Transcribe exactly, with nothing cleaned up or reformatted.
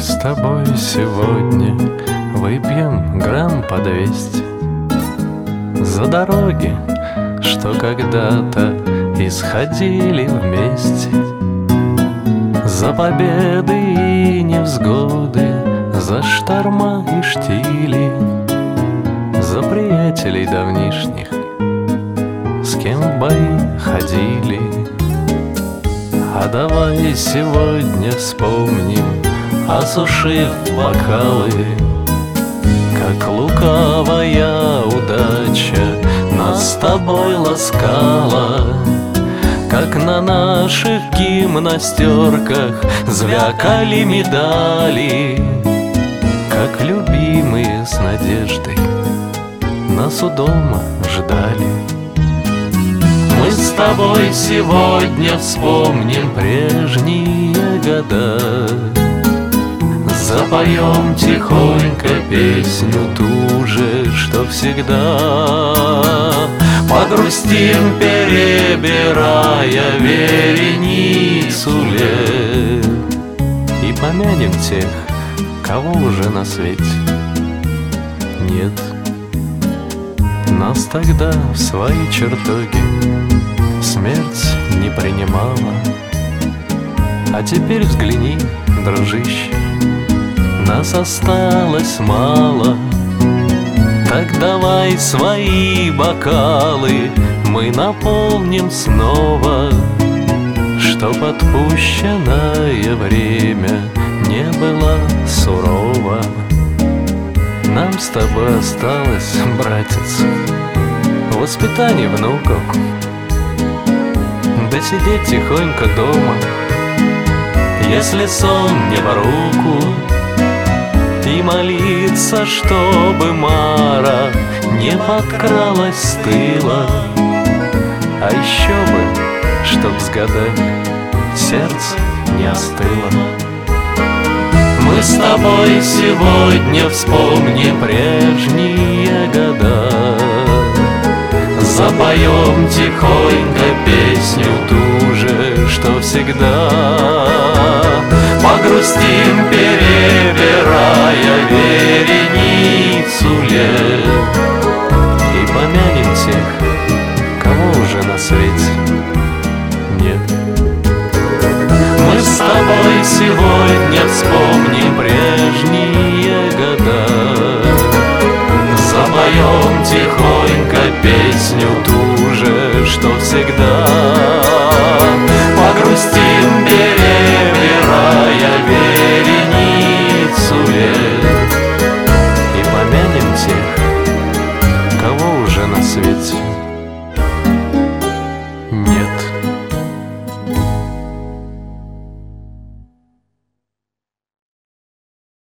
с тобой сегодня выпьем грамм по двести за дороги, что когда-то исходили вместе, за победы и невзгоды, за шторма и штили, за приятелей давнишних, с кем в бои ходили. А давай сегодня вспомним, осушив бокалы, как лукавая удача нас с тобой ласкала, как на наших гимнастерках звякали медали, как любимые с надеждой нас у дома ждали. Мы с тобой сегодня вспомним прежние года, запоем тихонько песню ту же, что всегда, погрустим, перебирая вереницу лет, и помянем тех, кого уже на свете нет. Нас тогда в свои чертоги смерть не принимала, а теперь взгляни, дружище, нас осталось мало. Так давай свои бокалы мы наполним снова, чтоб отпущенное время не было сурово. Нам с тобой осталось, братец, воспитание внуков, да сидеть тихонько дома, если сон не по руку, и молиться, чтобы Мара не подкралась с тыла. А еще бы, чтоб с годами сердце не остыло. Мы с тобой сегодня вспомним прежние года, запоем тихонько песню ту же, что всегда, погрустим, перебирая вереницу лет, и помянем тех, кого уже на свете нет. Мы с тобой сегодня вспомним прежние года, запоем тихонько песню ту же,